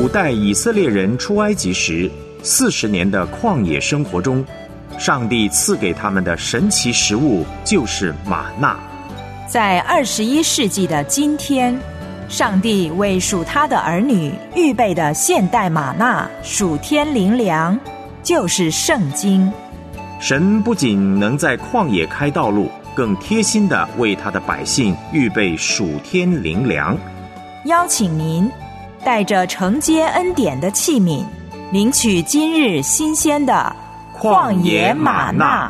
古代以色列人出埃及时40年的旷野生活中，上帝赐给他们的神奇食物就是玛纳。 在21世纪的今天，上帝为属他的儿女预备的现代玛纳属天灵粮，就是圣经。 神不仅能在旷野开道路，更贴心地为他的百姓预备属天灵粮。 邀请您带着承接恩典的器皿，领取今日新鲜的旷野玛纳。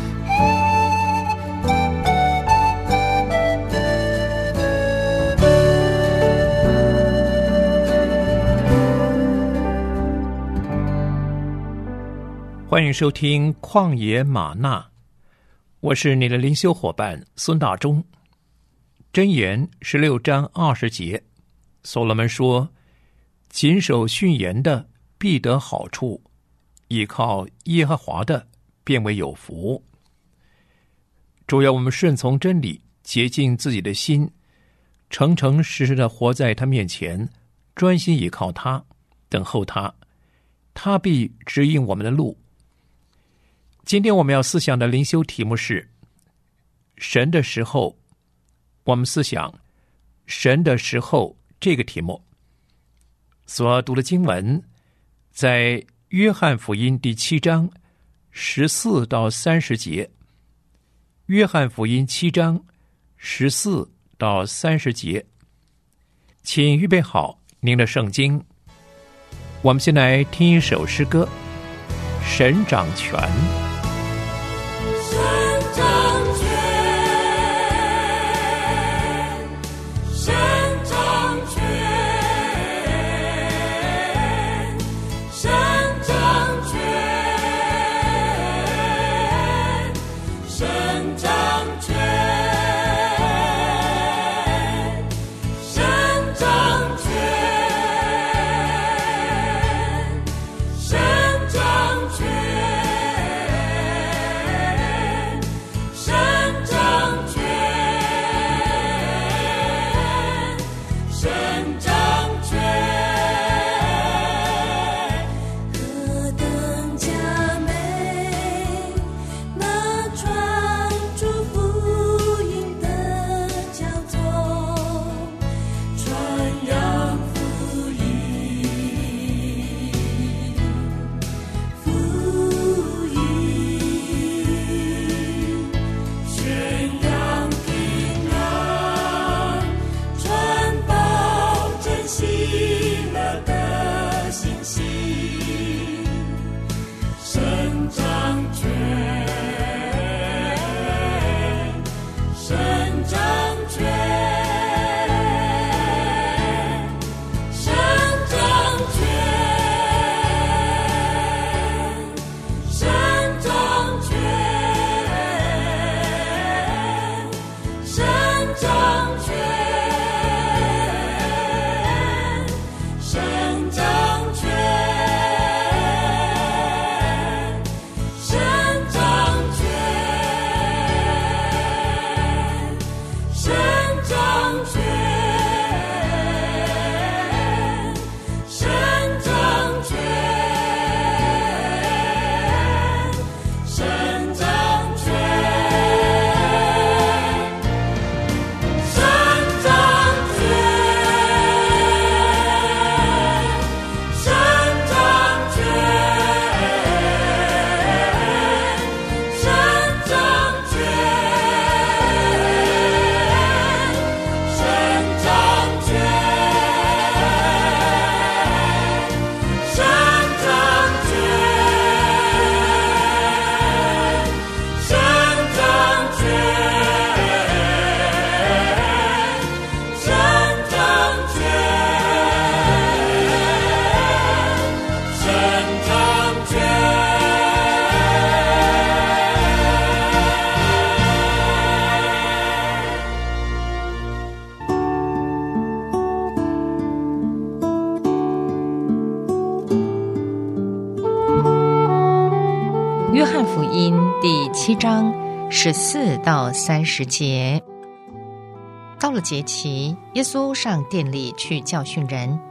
欢迎收听旷野玛纳，我是你的灵修伙伴孙大中。箴言16章20节，所罗门说：谨守训言的必得好处，依靠耶和华的便为有福。主要我们顺从真理，洁净自己的心，诚诚实实的活在他面前，专心依靠他，等候他，他必指引我们的路。今天我们要思想的灵修题目是神的时候。我们思想神的时候这个题目所读的经文在约翰福音第7章14到30节。约翰福音7章14到30节，请预备好您的圣经。我们先来听一首诗歌，神掌权。 约翰福音第7章14到30节。到了节期，耶稣上殿里去教训人，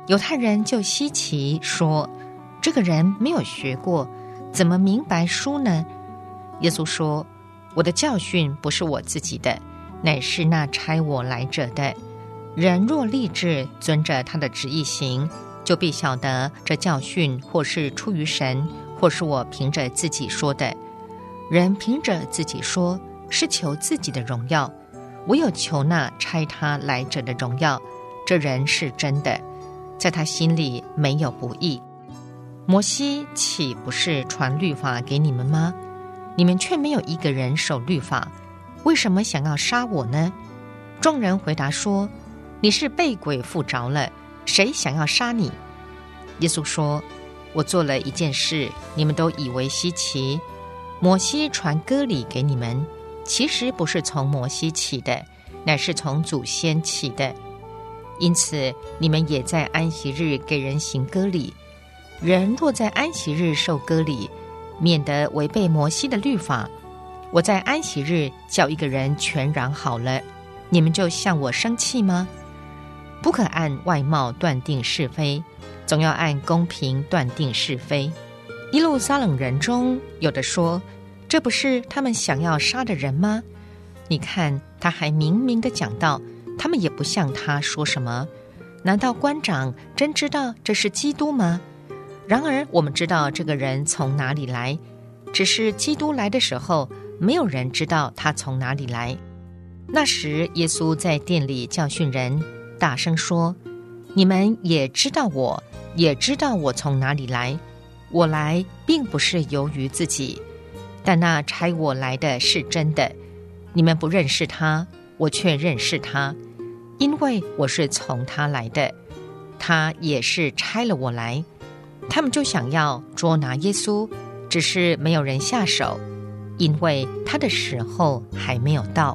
犹太人就稀奇说，这个人没有学过，怎么明白书呢？耶稣说，我的教训不是我自己的，乃是那差我来者的。人若立志遵着他的旨意行，就必晓得这教训或是出于神，或是我凭着自己说的。人凭着自己说，是求自己的荣耀，唯有求那差他来者的荣耀。这人是真的，在他心里没有不义。摩西岂不是传律法给你们吗？你们却没有一个人守律法，为什么想要杀我呢？众人回答说，你是被鬼附着了，谁想要杀你？耶稣说，我做了一件事，你们都以为稀奇。摩西传割礼给你们，其实不是从摩西起的，乃是从祖先起的。因此你们也在安息日给人行割礼。人若在安息日受割礼，免得违背摩西的律法。我在安息日叫一个人全然好了，你们就向我生气吗？不可按外貌断定是非，总要按公平断定是非。耶路撒冷人中有的说，这不是他们想要杀的人吗？你看他还明明地讲道，他们也不向他说什么。难道官长真知道这是基督吗？然而我们知道这个人从哪里来，只是基督来的时候，没有人知道他从哪里来。那时耶稣在殿里教训人，大声说，你们也知道我，也知道我从哪里来。我来并不是由于自己，但那差我来的是真的。你们不认识他，我却认识他，因为我是从他来的，他也是差了我来。他们就想要捉拿耶稣，只是没有人下手，因为他的时候还没有到。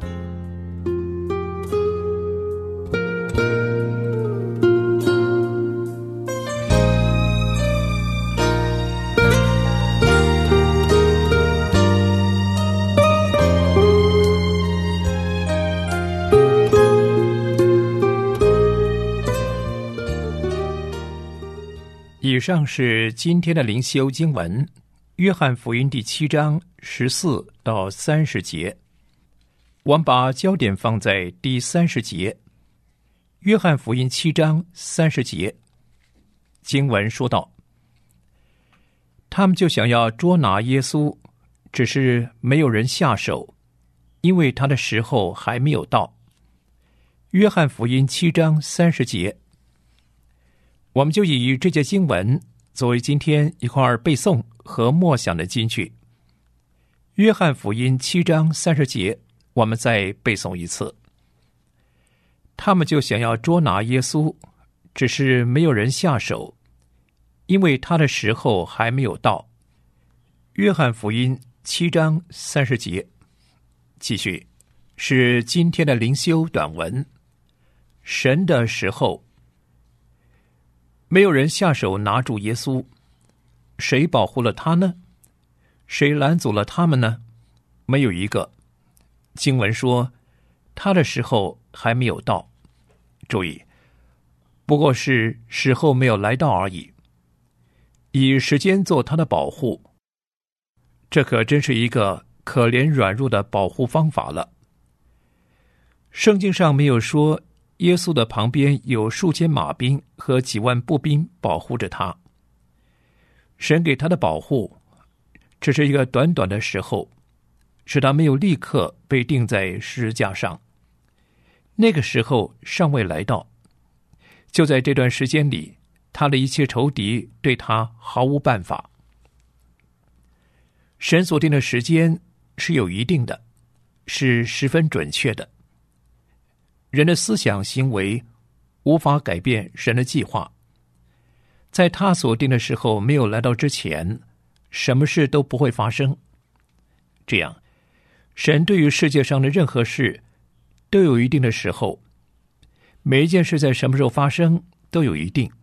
以上是今天的灵修经文，约翰福音第7章14到30节。我们把焦点放在第30节。约翰福音7章30节，经文说道，他们就想要捉拿耶稣，只是没有人下手，因为他的时候还没有到。约翰福音7章30节，我们就以这节经文作为今天一块背诵和默想的金句。约翰福音7章30节，我们再背诵一次。他们就想要捉拿耶稣，只是没有人下手，因为他的时候还没有到。约翰福音7章30节，继续是今天的灵修短文。神的时候，没有人下手拿住耶稣，谁保护了他呢？谁拦阻了他们呢？没有一个。经文说，他的时候还没有到。注意，不过是时候没有来到而已。以时间做他的保护，这可真是一个可怜软弱的保护方法了。圣经上没有说耶稣的旁边有数千马兵和几万步兵保护着他。神给他的保护只是一个短短的时候，使他没有立刻被钉在十字架上。那个时候尚未来到，就在这段时间里，他的一切仇敌对他毫无办法。神所定的时间是有一定的，是十分准确的。人的思想行为无法改变神的计划，在他所定的时候没有来到之前，什么事都不会发生。这样，神对于世界上的任何事都有一定的时候，每一件事在什么时候发生都有一定。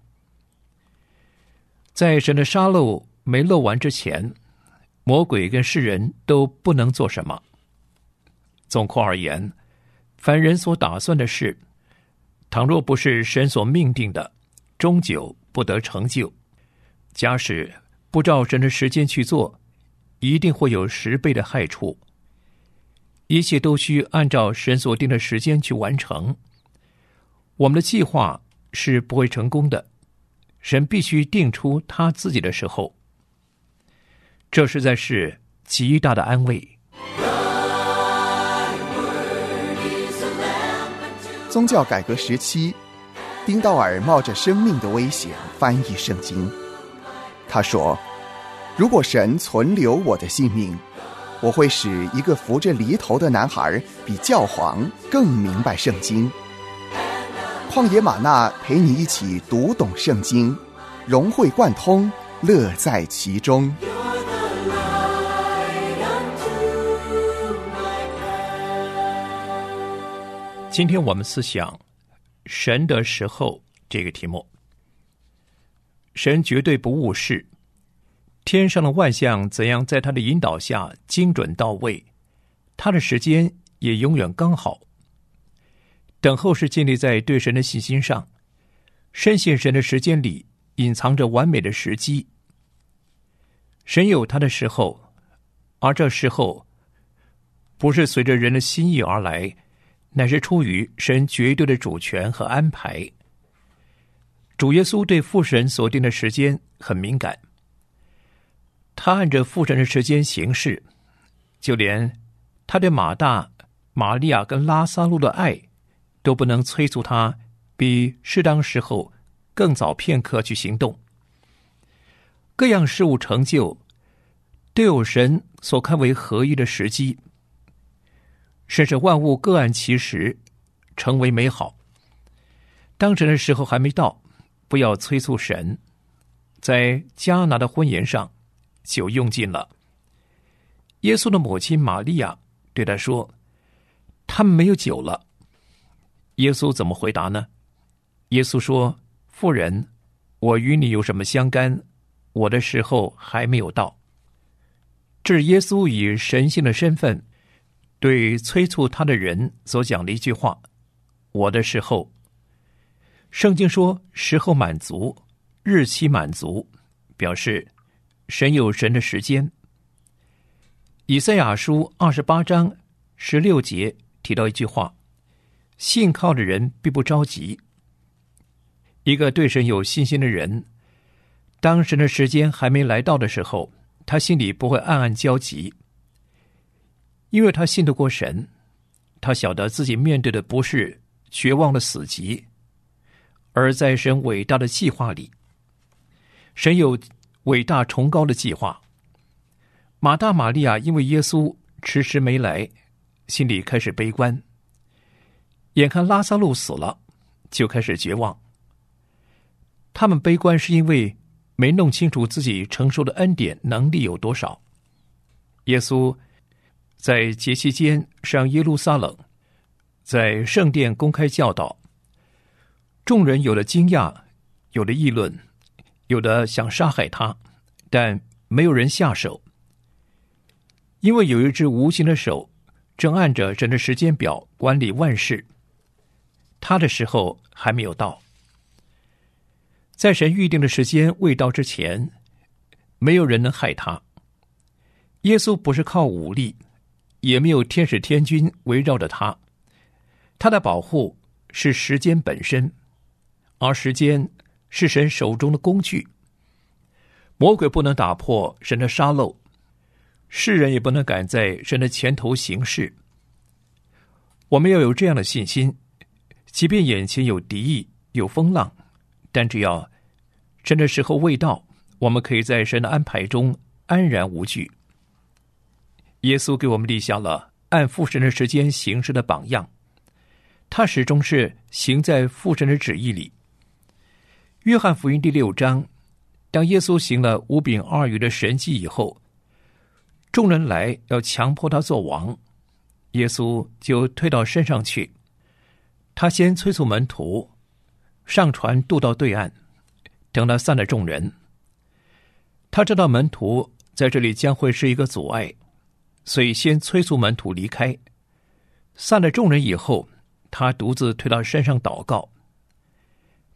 在神的杀戮没漏完之前，魔鬼跟世人都不能做什么。总括而言，凡人所打算的事，倘若不是神所命定的， 终久不得成就。假使不照神的时间去做，一定会有10倍的害处。一切都需按照神所定的时间去完成。我们的计划是不会成功的，神必须定出他自己的时候。这实在是极大的安慰。 宗教改革时期，丁道尔冒着生命的危险翻译圣经。他说，如果神存留我的性命，我会使一个扶着犁头的男孩比教皇更明白圣经。旷野吗哪陪你一起读懂圣经，融会贯通，乐在其中。 今天我们思想神的时候这个题目。神绝对不误事，天上的万象怎样在他的引导下精准到位，他的时间也永远刚好。等候是建立在对神的信心上，深信神的时间里隐藏着完美的时机。神有他的时候，而这时候不是随着人的心意而来，乃是出于神绝对的主权和安排。主耶稣对父神所定的时间很敏感，他按着父神的时间行事，就连他对马大、玛利亚跟拉撒路的爱都不能催促他比适当时候更早片刻去行动。各样事物成就都有神所看为合一的时机，甚至万物各按其时成为美好。当神的时候还没到，不要催促神。在迦拿的婚宴上，酒用尽了。耶稣的母亲玛利亚对他说，他们没有酒了。耶稣怎么回答呢？耶稣说，妇人，我与你有什么相干？我的时候还没有到。这是耶稣以神性的身份对催促他的人所讲的一句话，我的时候。圣经说时候满足，日期满足，表示神有神的时间。以赛亚书28章16节提到一句话，信靠的人必不着急。一个对神有信心的人，当神的时间还没来到的时候，他心里不会暗暗焦急，因为他信得过神，他晓得自己面对的不是绝望的死寂，而在神伟大的计划里。神有伟大崇高的计划。马大、玛利亚因为耶稣迟迟没来，心里开始悲观，眼看拉撒路死了，就开始绝望。他们悲观是因为没弄清楚自己承受的恩典能力有多少。耶稣在节期间上耶路撒冷，在圣殿公开教导，众人有的惊讶，有的议论，有的想杀害他，但没有人下手，因为有一只无形的手正按着神的时间表管理万事，他的时候还没有到。在神预定的时间未到之前，没有人能害他。耶稣不是靠武力，也没有天使天军围绕着他，他的保护是时间本身，而时间是神手中的工具。魔鬼不能打破神的沙漏，世人也不能赶在神的前头行事。我们要有这样的信心，即便眼前有敌意，有风浪，但只要神的时候未到，我们可以在神的安排中安然无惧。耶稣给我们立下了按父神的时间行事的榜样，他始终是行在父神的旨意里。约翰福音第6章，当耶稣行了5饼2鱼的神迹以后，众人来要强迫他做王，耶稣就退到山上去。他先催促门徒上船渡到对岸，等他散了众人。他知道门徒在这里将会是一个阻碍，所以先催促门徒离开。散了众人以后，他独自退到山上祷告。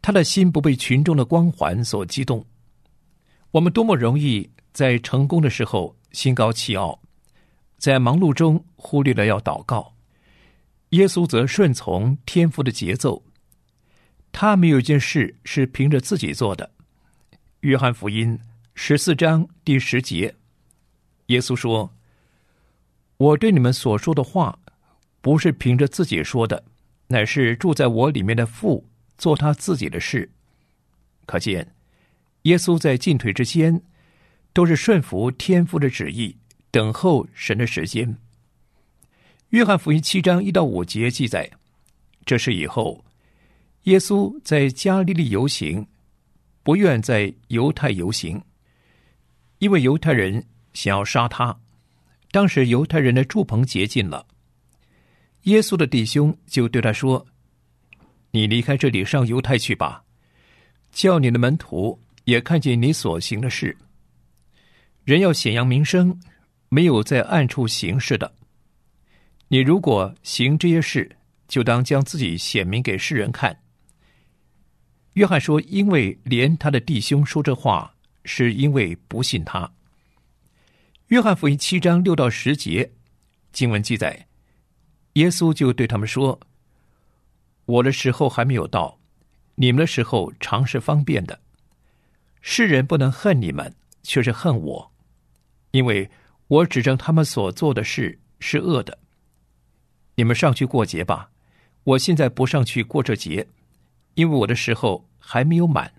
他的心不被群众的光环所激动。我们多么容易在成功的时候心高气傲，在忙碌中忽略了要祷告。耶稣则顺从天父的节奏，他没有一件事是凭着自己做的。约翰福音14章第10节，耶稣说：我对你们所说的话，不是凭着自己说的，乃是住在我里面的父做他自己的事。可见耶稣在进退之间都是顺服天父的旨意，等候神的时间。约翰福音7章1到5节记载，这事以后，耶稣在加利利游行，不愿在犹太游行，因为犹太人想要杀他。当时犹太人的住棚洁净了，耶稣的弟兄就对他说：你离开这里上犹太去吧，叫你的门徒也看见你所行的事。人要显扬名声，没有在暗处行事的。你如果行这些事，就当将自己显明给世人看。约翰说，因为连他的弟兄说这话，是因为不信他。约翰福音7章6到10节经文记载，耶稣就对他们说：我的时候还没有到，你们的时候常是方便的。世人不能恨你们，却是恨我，因为我指证他们所做的事是恶的。你们上去过节吧，我现在不上去过这节，因为我的时候还没有满。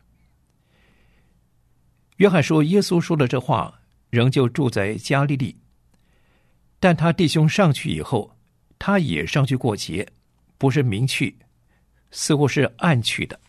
约翰说，耶稣说的这话仍旧住在加利利，但他弟兄上去以后，他也上去过节，不是明去，似乎是暗去的。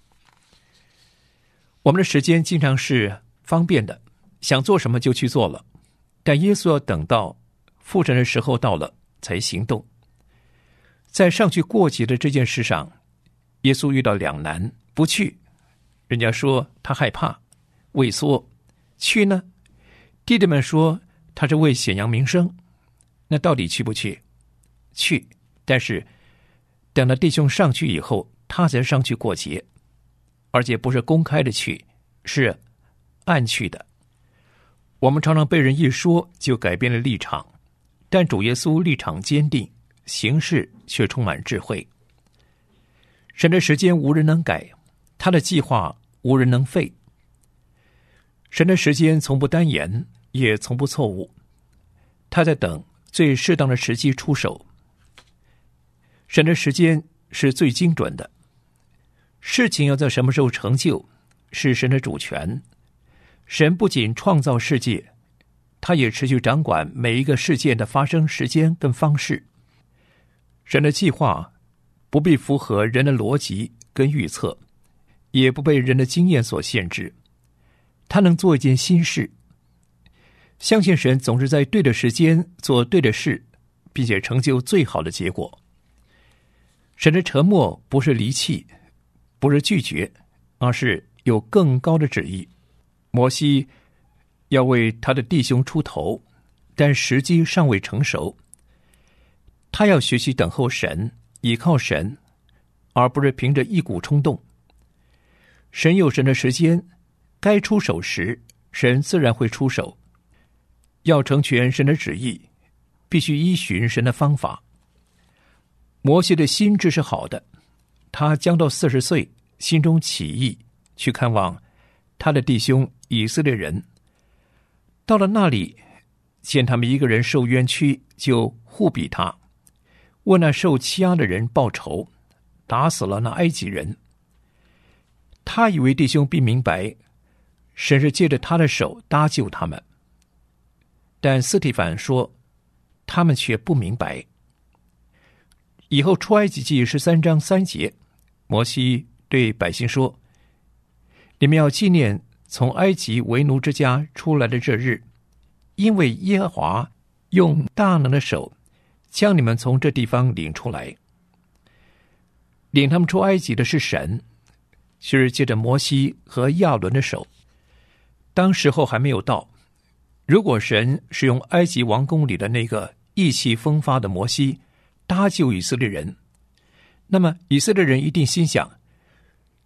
我们的时间经常是方便的，想做什么就去做了，但耶稣要等到父神的时候到了才行动。在上去过节的这件事上，耶稣遇到两难，不去，人家说他害怕畏缩；去呢，弟弟们说他是为显扬名声。那到底去不去？去，但是等到弟兄上去以后，他才上去过节，而且不是公开的去，是暗去的。我们常常被人一说就改变了立场，但主耶稣立场坚定，行事却充满智慧。神的时间无人能改，他的计划无人能废。神的时间从不单言，也从不错误，他在等最适当的时机出手。神的时间是最精准的，事情要在什么时候成就，是神的主权。神不仅创造世界，他也持续掌管每一个事件的发生时间跟方式。神的计划不必符合人的逻辑跟预测，也不被人的经验所限制。他能做一件新事，相信神总是在对的时间做对的事，并且成就最好的结果。神的沉默不是离弃，不是拒绝，而是有更高的旨意。摩西要为他的弟兄出头，但时机尚未成熟。他要学习等候神，倚靠神，而不是凭着一股冲动。神有神的时间，该出手时，神自然会出手。要成全神的旨意，必须依循神的方法。摩西的心智是好的，他将到40岁，心中起意去看望他的弟兄以色列人。到了那里，见他们一个人受冤屈，就护庇他，为那受欺压的人报仇，打死了那埃及人。他以为弟兄必明白，神是借着他的手搭救他们。但斯提反说，他们却不明白。以后出埃及记13章3节，摩西对百姓说：你们要纪念从埃及为奴之家出来的这日，因为耶和华用大能的手将你们从这地方领出来。领他们出埃及的是神，是借着摩西和亚伦的手。当时候还没有到，如果神是用埃及王宫里的那个意气风发的摩西搭救以色列人，那么以色列人一定心想，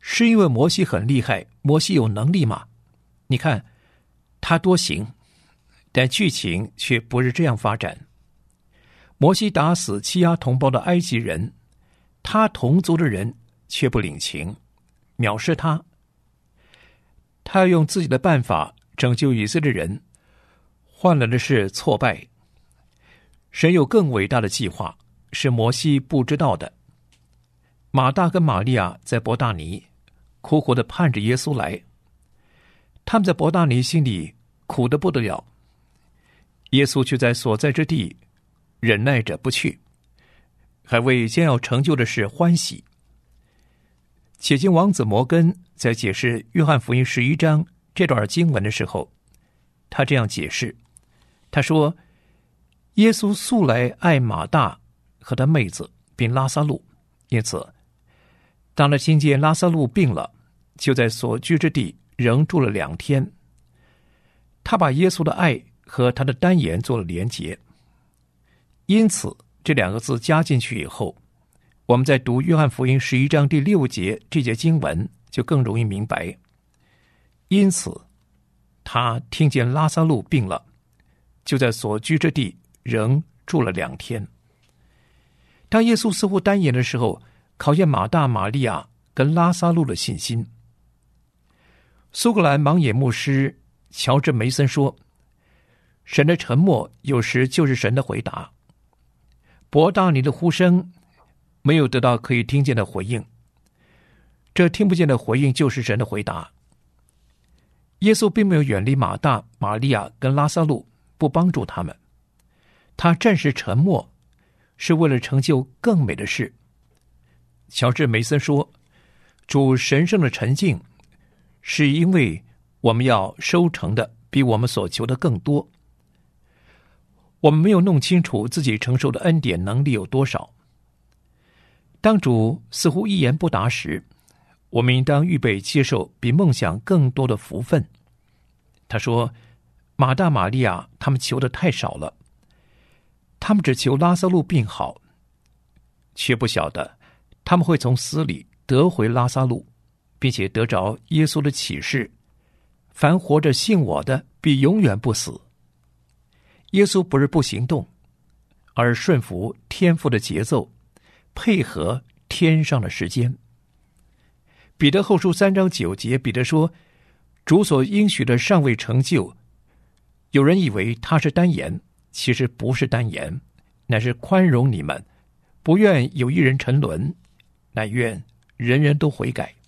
是因为摩西很厉害，摩西有能力吗？你看他多行，但剧情却不是这样发展。摩西打死欺压同胞的埃及人，他同族的人却不领情，藐视他。他要用自己的办法拯救以色列人，换来的是挫败。神有更伟大的计划，是摩西不知道的。马大跟玛利亚在伯大尼苦苦地盼着耶稣来，他们在伯大尼心里苦得不得了，耶稣却在所在之地忍耐着不去，还为将要成就的事欢喜。且经王子摩根在解释约翰福音11章这段经文的时候，他这样解释，他说，耶稣素来爱马大和他妹子并拉撒路，因此当他听见拉撒路病了，就在所居之地仍住了2天。他把耶稣的爱和他的单言做了连结，因此这2个字加进去以后，我们在读约翰福音11章第6节这节经文就更容易明白。因此他听见拉撒路病了，就在所居之地仍住了2天。当耶稣似乎单言的时候，考验马大、玛利亚跟拉撒路的信心。苏格兰盲眼牧师乔治梅森说，神的沉默有时就是神的回答。伯大尼的呼声没有得到可以听见的回应，这听不见的回应就是神的回答。耶稣并没有远离马大、玛利亚跟拉撒路，不帮助他们。他暂时沉默，是为了成就更美的事。乔治梅森说，主神圣的沉静是因为我们要收成的比我们所求的更多。我们没有弄清楚自己承受的恩典能力有多少。当主似乎一言不答时，我们应当预备接受比梦想更多的福分。他说，马大、玛利亚他们求的太少了，他们只求拉撒路病好，却不晓得他们会从死里得回拉撒路，并且得着耶稣的启示，凡活着信我的必永远不死。耶稣不是不行动，而顺服天父的节奏，配合天上的时间。彼得后书3章9节，彼得说，主所应许的尚未成就，有人以为他是单言，其实不是单言，乃是宽容你们，不愿有一人沉沦，乃愿人人都悔改。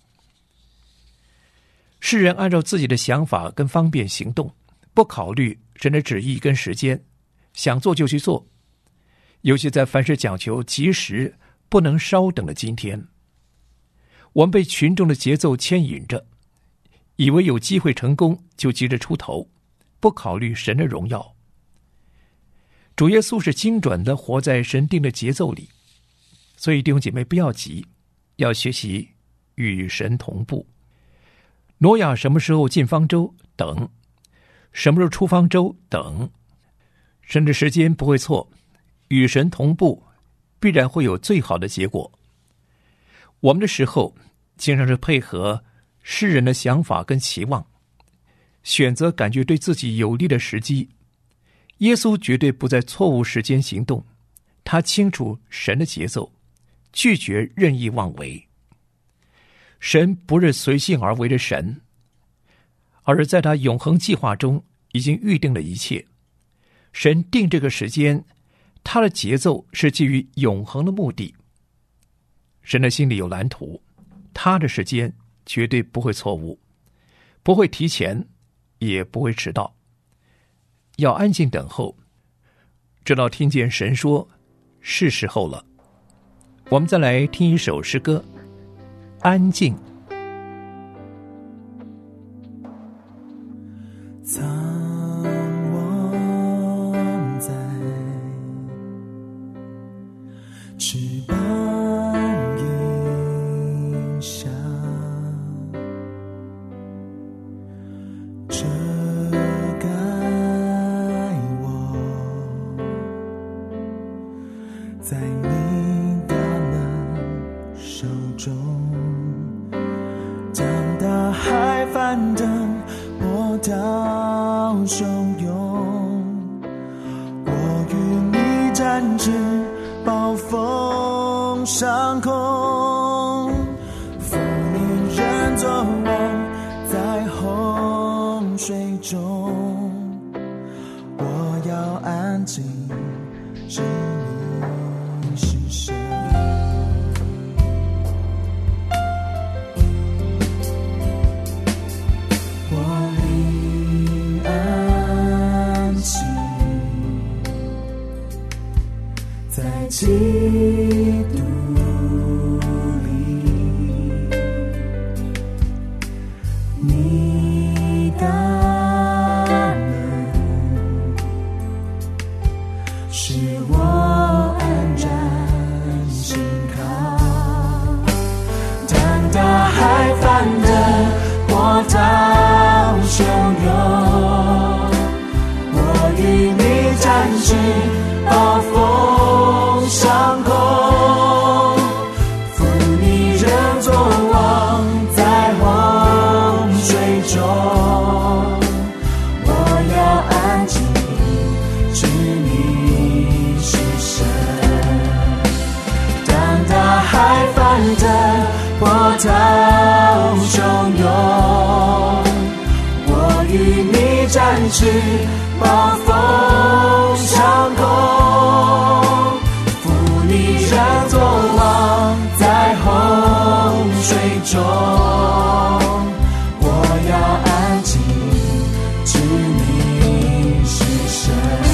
世人按照自己的想法跟方便行动，不考虑神的旨意跟时间，想做就去做。尤其在凡事讲求及时，不能稍等的今天，我们被群众的节奏牵引着，以为有机会成功就急着出头，不考虑神的荣耀。主耶稣是精准的活在神定的节奏里，所以弟兄姐妹不要急，要学习与神同步。挪亚什么时候进方舟？等。什么时候出方舟？等。神的时间不会错，与神同步，必然会有最好的结果。我们的时候经常是配合世人的想法跟期望，选择感觉对自己有利的时机。耶稣绝对不在错误时间行动，他清楚神的节奏，拒绝任意妄为。神不是随性而为的神，而是在他永恒计划中已经预定了一切。神定这个时间，他的节奏是基于永恒的目的。神的心里有蓝图，他的时间绝对不会错误，不会提前，也不会迟到。要安静等候，直到听见神说是时候了。我们再来听一首诗歌，安静。 苍望在翅膀荫下，遮盖我，在你大能手中， 涛汹涌，我与你展翅暴风上空，风鸣人作王在洪水中，我要安静知你是神。我灵安息在基督里，你感恩使我安然心靠。当大海翻腾，波涛汹涌，我与你展翅暴风上空，负你人作王在洪水中，我要安静知你是神。当大海翻腾，波涛汹涌，我与你展翅暴风上空，负你人作王在洪水中，我要安静知你是神。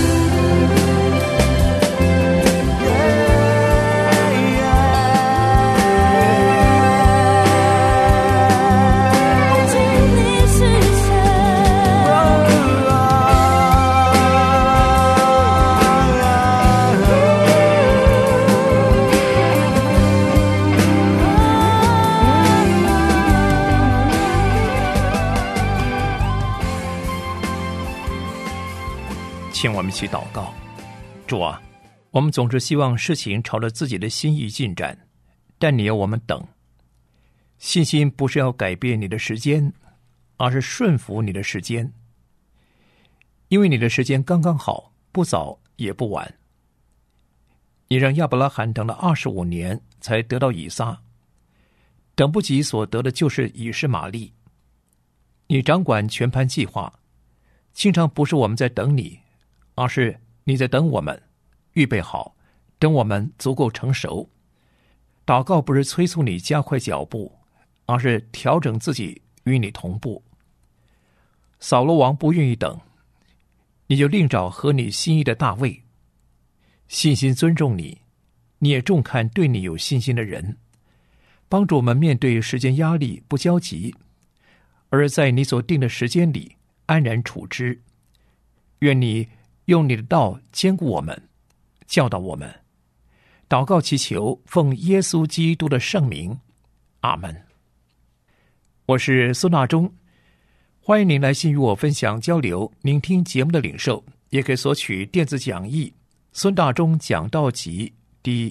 请我们一起祷告。主啊，我们总是希望事情朝着自己的心意进展，但你要我们等。信心不是要改变你的时间，而是顺服你的时间，因为你的时间刚刚好，不早也不晚。你让亚伯拉罕等了25年才得到以撒，等不及所得的就是以实玛利。你掌管全盘计划，经常不是我们在等你，而是你在等我们，预备好，等我们足够成熟。祷告不是催促你加快脚步，而是调整自己与你同步。扫罗王不愿意等，你就另找合你心意的大卫。信心尊重你，你也重看对你有信心的人，帮助我们面对时间压力不焦急，而在你所定的时间里安然处之。愿你用你的道坚固我们，教导我们。祷告祈求，奉耶稣基督的圣名，阿们。我是苏纳中，欢迎您来信与我分享交流。您听节目的领受，也可以索取电子讲义《孙大中讲道集》第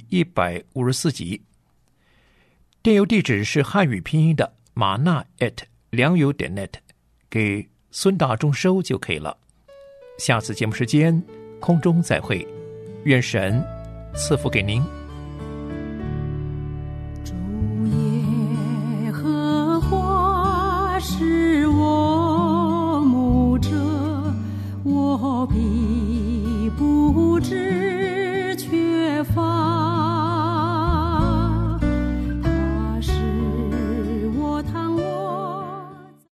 154集。电邮地址是汉语拼音的马纳@良友.net，给孙大中收就可以了。下次节目时间空中再会，愿神赐福给您。 主耶和华是我牧者，我必不致缺乏。